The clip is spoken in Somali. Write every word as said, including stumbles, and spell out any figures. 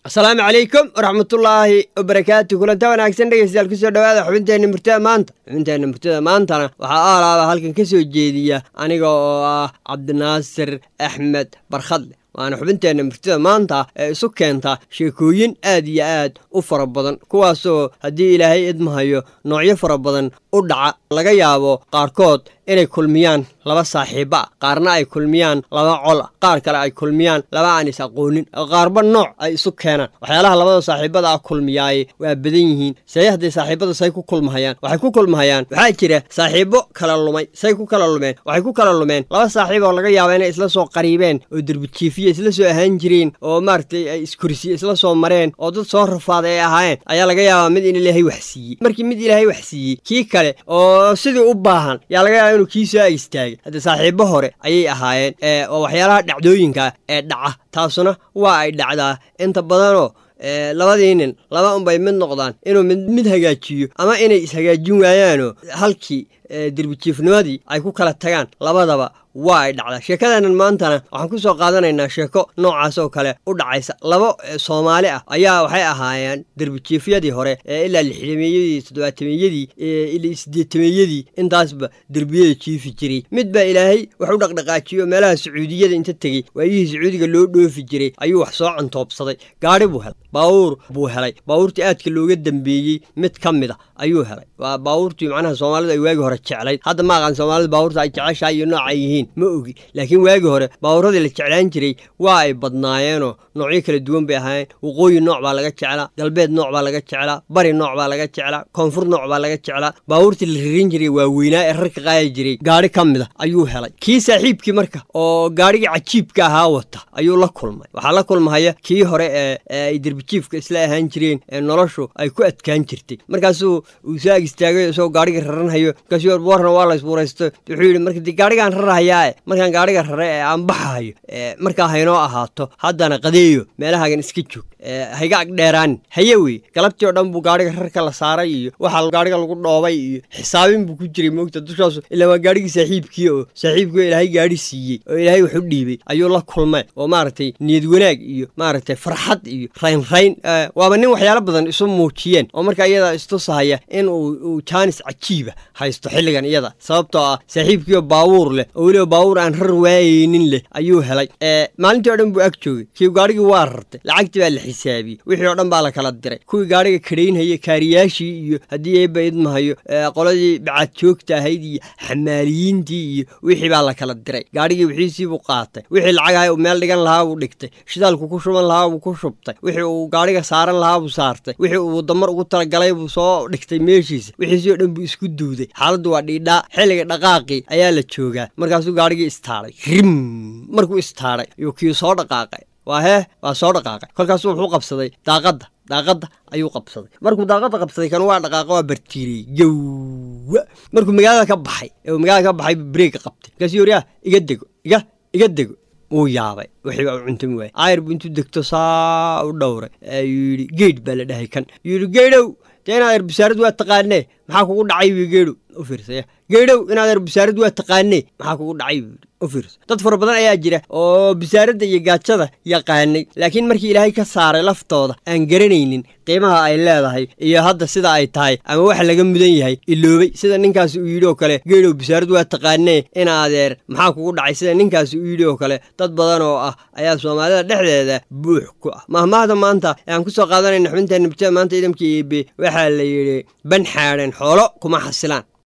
السلام عليكم ورحمة الله وبركاته. كلنا wanaagsan dhageystayaal ku soo dhawaada xubinteena murtada maanta. xubinteena murtada maantana waxa aalaaba halkan ka soo jeediya aniga oo ah Cabdinaasir Axmed Barkhadle. waana xubinteena murtada maanta ee isu keenta sheekooyin aad iyo aad u fara badan kuwaasoo haddii Ilaahay idmahayo noocyo fara badan u dhaca laga yaabo qaarkood inay kulmiyaan laba saaxiiba qaarna ay kulmiyaan laba col qaar kale ay kulmiyaan laba aan is aqoonin qaarba nooc ay isu keenaan waxyaalaha labada saaxiibada ah kulmiyaay waa badan yihiin sayxday saaxiibada say ku kulmayaan waxay ku kulmayaan waxa jira saaxiibo kala lumay say ku kala lumeen waxay ku kala lumeen laba saaxiibo oo laga yaabo inay isla soo qariibeen oo darbi jiifiye isla soo ahaan jireen oo maartay ay iskursi isla soo mareen oo dad soo rafaaday ahaayeen ayaa laga yaabaa mid in Ilaahay wax siiyay markii mid Ilaahay wax siiyay kii kale oo sidii u baahan yaa laga yaabaa inuu kiisa istaagay hada saaxiibo hore ayay ahaayeen ee oo waxyaalaha dhacdooyinka ee dhaca taasuna waa ay dhacdaa inta badan oo labadii nin laba un bay mid noqdaan inuu mid mid hagaajiyo ama inay is hagaajin waayaan halkii darbi jiifnimadii ay ku kala tagaan labadaba waa ay dhacdaa sheekadeenan maantana waxaan ku soo qaadanaynaa sheeko noocaas oo kale u dhacaysa laba Soomaali ah ayaa waxay ahaayeen darbi jiifyadii hore ee ilaa lixdameeyadii toddobaatameeyadii ilaa siddeetameeyadii intaasba darbiyada jiifi jiray mid baa Ilaahay wax u dhaqdhaqaajiyo meelaha Sacuudiyada inta tagay waayihii Sacuudiga loo dhoofi jiray ayuu wax soo cantoobsaday gaari buu helay baawur buu helay baawurtii aadka looga dambeeyay mid kamid ah ayuu helay waa baawurtii macnaha Soomaalida ay waagi hore jeclayd hadda ma aqaan Soomaalida baawurta ay jeceshahay iyo nooc ay yihiin ma ogi laakiin waagi hore baawuradii la jeclaan jiray waa ay badnaayeen oo noocyo kala duwan bay ahaayeen waqooyi nooc baa laga jeclaa galbeed nooc baa laga jeclaa bari nooc baa laga jeclaa koonfur nooc baa laga jeclaa baawurtii la ririn jiray waa weynaa ee rarka qaadi jiray gaari kamid ah ayuu helay kii saaxiibkii marka oo gaarigii cajiibka ahaa wata ayuu la kulmay waxaa la kulmaya kii hore ee ay darbi jiifka isla ahaan jireen ee noloshu ay ku adkaan jirtay markaasuu uu saag istaagay soo gaariga raranhayo kaasoo warna waa la isbuuraysto wuxuu yiri markii gaarigan rarahayaa markaan gaariga rare ee aan baxayo markaa haynoo ahaato haddana qadeeyo meelahagan iska joog hayga ag dheeraan hayewi galabtii oo dhan buu gaariga rarka la saaray iyo waxa gaariga lagu dhoobay iyo xisaabin buu ku jiray moogta dushaas ilaa waa gaarigii saaxiibkii oo saaxiibkii Ilaahay gaari siiyay oo Ilaahay wuxuu dhiibay ayuu la kulmay oo maartay niyad wanaag iyo maartay farxad iyo rayn rayn waaba nin waxyaalo badan isu muujiyeen oo markaa iyada istusahaya in uu jaanis cajiiba haysto xilligan iyada sababtoo ah saaxiibkii oo baawur leh oo waliba baawur aan rar waayeenin leh ayuu helay ee maalintii oo dhan buu ag joogay kii gaarigii waa rartay lacagtii baa la xisaabiye wixii oo dhan baa la kala diray kuwii gaariga kareynayay kaariyaashii iyo haddii ay bayd mahayo qoladii bacad joogta ahayd iyo xamaaliyiintii iyo wixii baa la kala diray gaarigii wixiisii buu qaatay wixii lacag ahay meel dhigan lahaa buu dhigtay shidaalku ku shuban lahaa buu ku shubtay wixii uu gaariga saaran lahaa buu saartay wixii uu damar ugu talagalay buu soo dhigtay meeshiisa wixiisii oo dhan buu isku duuday xaaladdu waa dhiidhaa xilliga dhaqaaqi ayaa la joogaa markaasuu gaarigii istaaray rim markuu istaaray ayuu kii soo dhaqaaqay waa hee waa soo dhaqaaqay kolkaasuu wuxuu qabsaday daaqadda daaqadda ayuu qabsaday markuu daaqadda qabsaday kan waa dhaqaaqa waa bartiiriyey jawa markuu magaalada ka baxay ee magaalada ka baxay break qabtay kaasii yoriya iga dego iga iga dego uu yaabay wixii uu cuntay way ayr buu intuu degto saa u dhowray ayuu yiri geed baa la dhahay kan yiri geedow teena ayr bisaarad waa taqaanee maxaa kugu dhacay geedow u fiirsay geedow inaad ayr bisaarad waa taqaanee maxaa kugu dhacay u fiirsay dad fara badan ayaa jira oo bisaarada iyo gaajada yaqaanay laakiin markii Ilaahay ka saaray laftooda aan garanaynin qiimaha ay leedahay iyo hadda sida ay tahay ama wax laga mudan yahay iloobay sida ninkaas uu yiri oo kale geedow bisaarad waa taqaanee in adeer maxaa kugu dhacay sida ninkaas uu yiri oo kale dad badan oo ah ayaa Soomaalida dhexdeeda buux ku ah mahmaahda maanta aan ku soo qaadanayna xubinta nabta maanta idamkii waxa la yiri ban xaaran xoolo kuma xasilaan